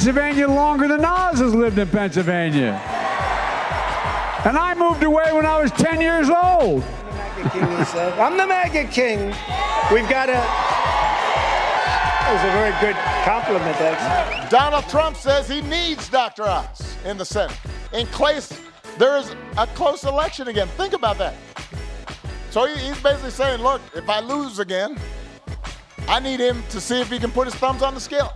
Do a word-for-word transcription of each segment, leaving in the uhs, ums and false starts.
Pennsylvania longer than Oz has lived in Pennsylvania. And I moved away when I was ten years old. I'm the MAGA king, he said. I'm the MAGA king. We've got a... That was a very good compliment, actually. Donald Trump says he needs Doctor Oz in the Senate. In case there is a close election again. Think about that. So he, he's basically saying, look, if I lose again, I need him to see if he can put his thumbs on the scale.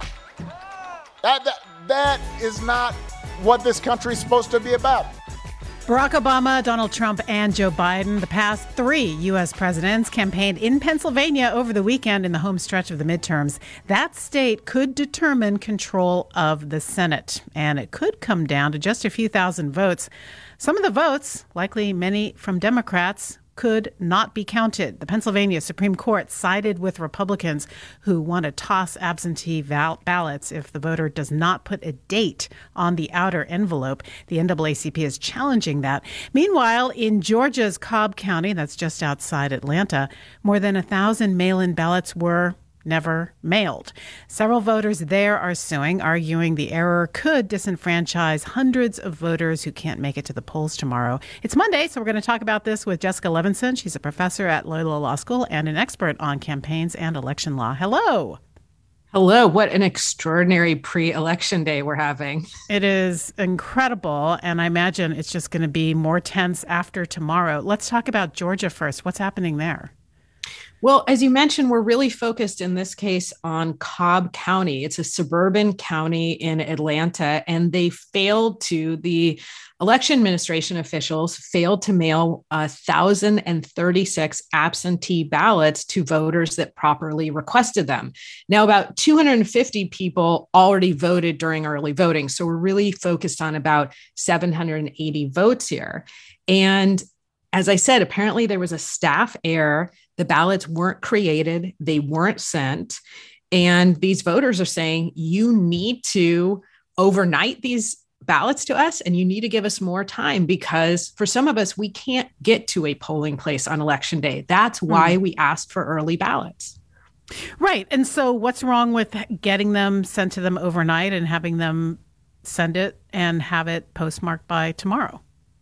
That, that, that is not what this country is supposed to be about. Barack Obama, Donald Trump, and Joe Biden, the past three U S presidents, campaigned in Pennsylvania over the weekend in the home stretch of the midterms. That state could determine control of the Senate, and it could come down to just a few thousand votes. Some of the votes, likely many from Democrats, could not be counted. The Pennsylvania Supreme Court sided with Republicans who want to toss absentee val- ballots if the voter does not put a date on the outer envelope. The N double A C P is challenging that. Meanwhile, in Georgia's Cobb County, that's just outside Atlanta, more than a thousand mail-in ballots were never mailed. Several voters there are suing, arguing the error could disenfranchise hundreds of voters who can't make it to the polls tomorrow. It's Monday, so we're going to talk about this with Jessica Levinson. She's a professor at Loyola Law School and an expert on campaigns and election law. Hello. Hello. What an extraordinary pre-election day we're having. It is incredible, and I imagine it's just going to be more tense after tomorrow. Let's talk about Georgia first. What's happening there? Well, as you mentioned, we're really focused in this case on Cobb County. It's a suburban county in Atlanta, and they failed to, the election administration officials failed to mail one thousand thirty-six absentee ballots to voters that properly requested them. Now, about two hundred fifty people already voted during early voting. So we're really focused on about seven hundred eighty votes here. And as I said, apparently there was a staff error. The ballots weren't created. They weren't sent. And these voters are saying, you need to overnight these ballots to us, and you need to give us more time, because for some of us, we can't get to a polling place on election day. That's why mm. we asked for early ballots. Right. And so what's wrong with getting them sent to them overnight and having them send it and have it postmarked by tomorrow?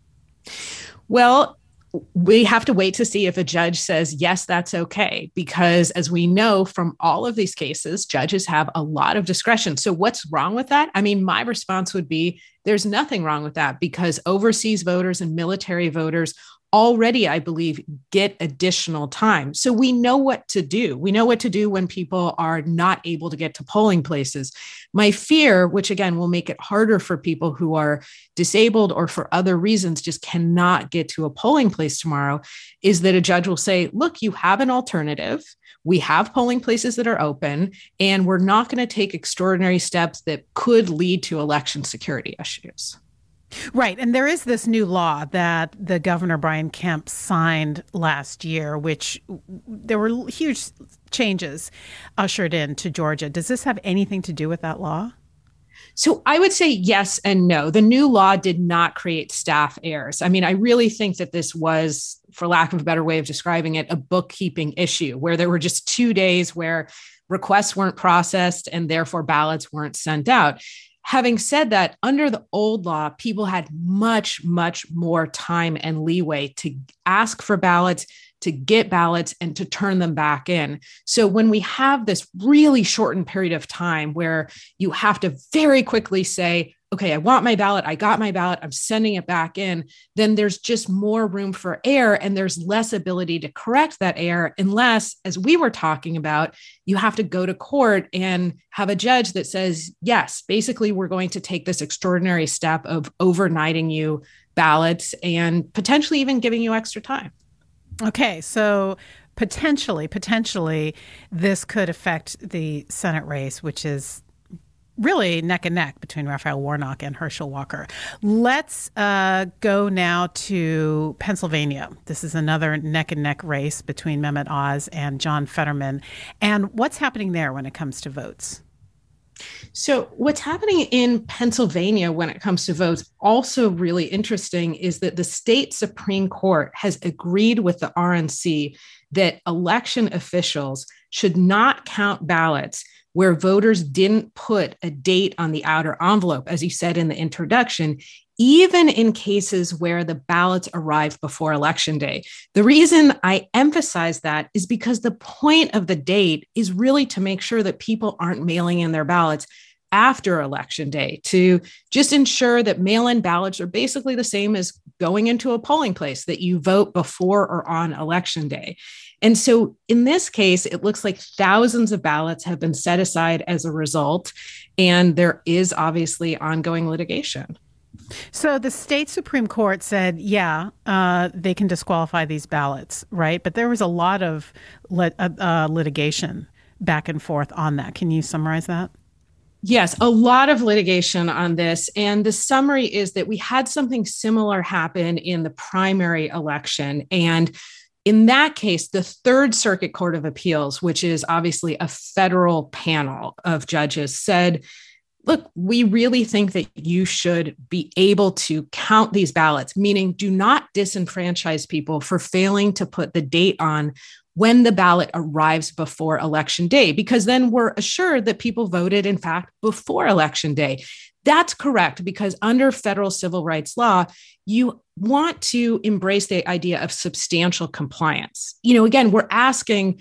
Well, we have to wait to see if a judge says, yes, that's okay, because as we know from all of these cases, judges have a lot of discretion. So what's wrong with that? I mean, my response would be there's nothing wrong with that, because overseas voters and military voters already, I believe, get additional time. So we know what to do. We know what to do when people are not able to get to polling places. My fear, which again will make it harder for people who are disabled or for other reasons just cannot get to a polling place tomorrow, is that a judge will say, look, you have an alternative. We have polling places that are open, and we're not going to take extraordinary steps that could lead to election security issues. Right. And there is this new law that the Governor Brian Kemp signed last year, which there were huge changes ushered in to Georgia. Does this have anything to do with that law? So I would say yes and no. The new law did not create staff errors. I mean, I really think that this was, for lack of a better way of describing it, a bookkeeping issue where there were just two days where requests weren't processed and therefore ballots weren't sent out. Having said that, under the old law, people had much, much more time and leeway to ask for ballots, to get ballots, and to turn them back in. So when we have this really shortened period of time where you have to very quickly say, okay, I want my ballot, I got my ballot, I'm sending it back in, then there's just more room for error, and there's less ability to correct that error unless, as we were talking about, you have to go to court and have a judge that says, yes, basically we're going to take this extraordinary step of overnighting you ballots and potentially even giving you extra time. Okay, so potentially, potentially this could affect the Senate race, which is really neck and neck between Raphael Warnock and Herschel Walker. Let's uh, go now to Pennsylvania. This is another neck and neck race between Mehmet Oz and John Fetterman. And what's happening there when it comes to votes? So what's happening in Pennsylvania when it comes to votes, also really interesting, is that the state Supreme Court has agreed with the R N C that election officials should not count ballots where voters didn't put a date on the outer envelope, as you said in the introduction, even in cases where the ballots arrive before Election Day. The reason I emphasize that is because the point of the date is really to make sure that people aren't mailing in their ballots after Election Day, to just ensure that mail-in ballots are basically the same as going into a polling place, that you vote before or on Election Day. And so in this case, it looks like thousands of ballots have been set aside as a result, and there is obviously ongoing litigation. So the state Supreme Court said, yeah, uh, they can disqualify these ballots, right? But there was a lot of lit- uh, uh, litigation back and forth on that. Can you summarize that? Yes, a lot of litigation on this. And the summary is that we had something similar happen in the primary election. And in that case, the Third Circuit Court of Appeals, which is obviously a federal panel of judges, said, look, we really think that you should be able to count these ballots, meaning do not disenfranchise people for failing to put the date on when the ballot arrives before Election Day, because then we're assured that people voted, in fact, before Election Day. That's correct, because under federal civil rights law, you want to embrace the idea of substantial compliance. You know, again, we're asking,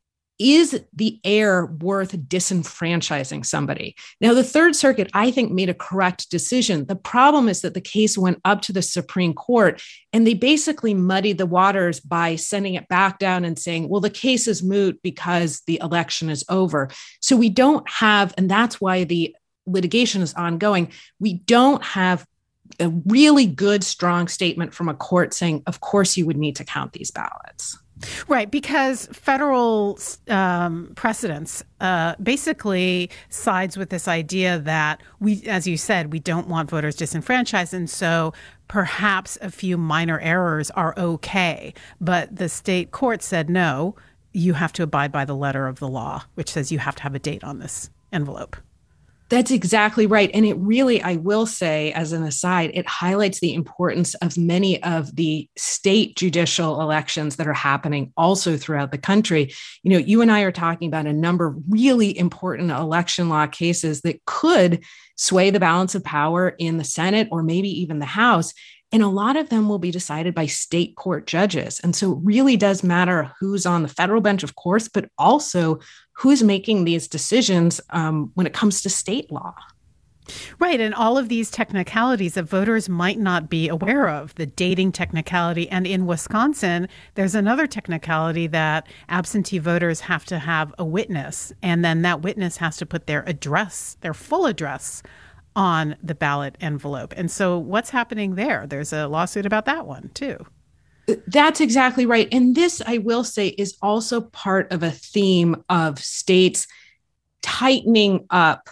is the error worth disenfranchising somebody? Now, the Third Circuit, I think, made a correct decision. The problem is that the case went up to the Supreme Court, and they basically muddied the waters by sending it back down and saying, well, the case is moot because the election is over. So we don't have, and that's why the litigation is ongoing, we don't have a really good, strong statement from a court saying, of course, you would need to count these ballots. Right, because federal um, precedents uh, basically sides with this idea that we, as you said, we don't want voters disenfranchised, and so perhaps a few minor errors are okay. But the state court said, no, you have to abide by the letter of the law, which says you have to have a date on this envelope. That's exactly right. And it really, I will say, as an aside, it highlights the importance of many of the state judicial elections that are happening also throughout the country. You know, you and I are talking about a number of really important election law cases that could sway the balance of power in the Senate or maybe even the House. And a lot of them will be decided by state court judges. And so it really does matter who's on the federal bench, of course, but also who's making these decisions um, when it comes to state law. Right. And all of these technicalities that voters might not be aware of, the dating technicality. And in Wisconsin, there's another technicality that absentee voters have to have a witness. And then that witness has to put their address, their full address, on the ballot envelope. And so what's happening there? There's a lawsuit about that one, too. That's exactly right. And this, I will say, is also part of a theme of states tightening up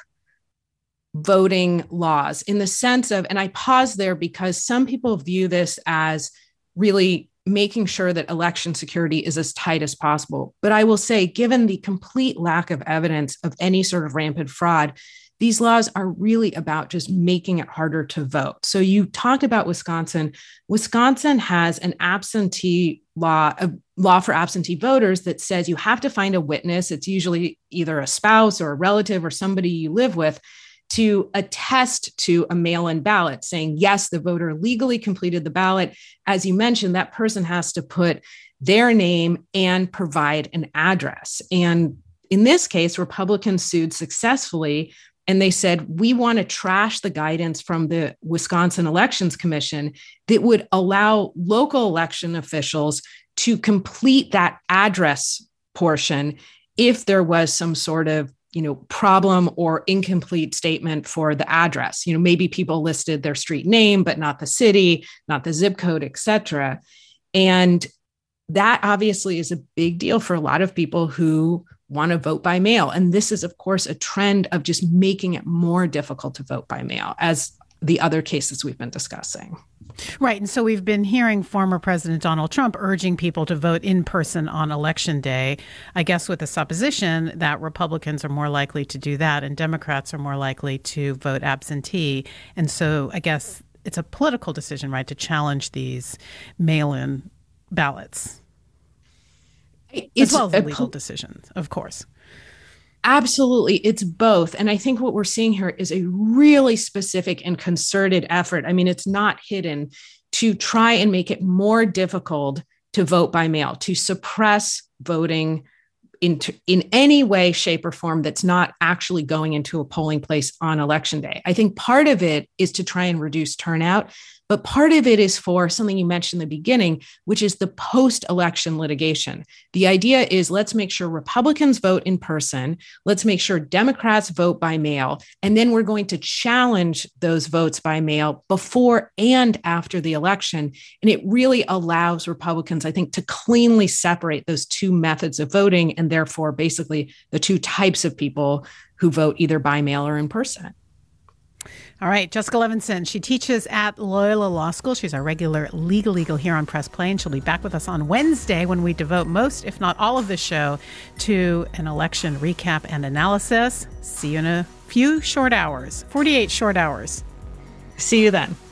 voting laws in the sense of, and I pause there because some people view this as really making sure that election security is as tight as possible. But I will say, given the complete lack of evidence of any sort of rampant fraud, these laws are really about just making it harder to vote. So you talked about Wisconsin. Wisconsin has an absentee law, a law for absentee voters that says you have to find a witness. It's usually either a spouse or a relative or somebody you live with to attest to a mail-in ballot saying, yes, the voter legally completed the ballot. As you mentioned, that person has to put their name and provide an address. And in this case, Republicans sued successfully. And they said, we want to trash the guidance from the Wisconsin Elections Commission that would allow local election officials to complete that address portion if there was some sort of, you know, problem or incomplete statement for the address. You know, maybe people listed their street name, but not the city, not the zip code, et cetera. And that obviously is a big deal for a lot of people who want to vote by mail. And this is, of course, a trend of just making it more difficult to vote by mail, as the other cases we've been discussing. Right. And so we've been hearing former President Donald Trump urging people to vote in person on Election Day, I guess with the supposition that Republicans are more likely to do that and Democrats are more likely to vote absentee. And so I guess it's a political decision, right, to challenge these mail-in ballots. It's as well as a a legal po- decision, of course. Absolutely. It's both. And I think what we're seeing here is a really specific and concerted effort. I mean, it's not hidden, to try and make it more difficult to vote by mail, to suppress voting in, in any way, shape, or form that's not actually going into a polling place on election day. I think part of it is to try and reduce turnout, but part of it is for something you mentioned in the beginning, which is the post-election litigation. The idea is, let's make sure Republicans vote in person, let's make sure Democrats vote by mail, and then we're going to challenge those votes by mail before and after the election. And it really allows Republicans, I think, to cleanly separate those two methods of voting, and therefore basically the two types of people who vote either by mail or in person. All right, Jessica Levinson, she teaches at Loyola Law School. She's our regular Legal Eagle here on Press Play, and she'll be back with us on Wednesday when we devote most, if not all of the show to an election recap and analysis. See you in a few short hours, forty-eight short hours. See you then.